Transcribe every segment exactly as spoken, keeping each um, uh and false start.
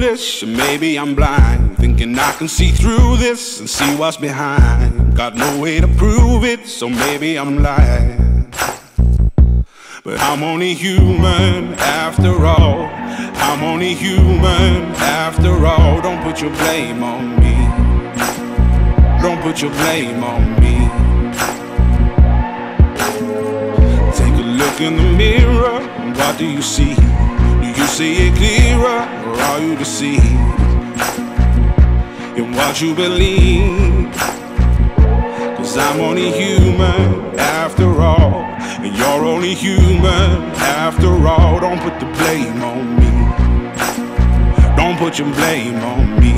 foolish, or maybe I'm blind, thinking I can see through this and see what's behind. Got no way to prove it, so maybe I'm lying. But I'm only human after all. I'm only human after all. Don't put your blame on me. Don't put your blame on me. Take a look in the mirror, and what do you see? Do you see it clearer, or are you deceived in what you believe? 'Cause I'm only human after all, and you're only human after all. Don't put the blame on me. Don't put your blame on me.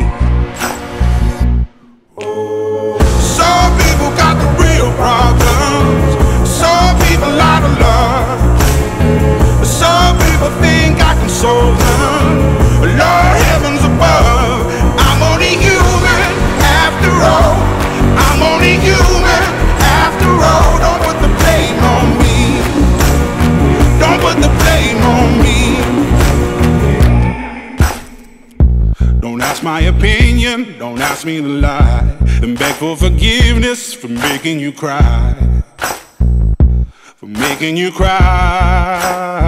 Some people got the real problems. Some people out of love. Some people think I can solve them. Lord, heavens above, I'm only human after all. I'm only human after all. Don't put the blame on me. Don't put the blame on me. Don't ask my opinion, don't ask me to lie, and beg for forgiveness for making you cry, for making you cry.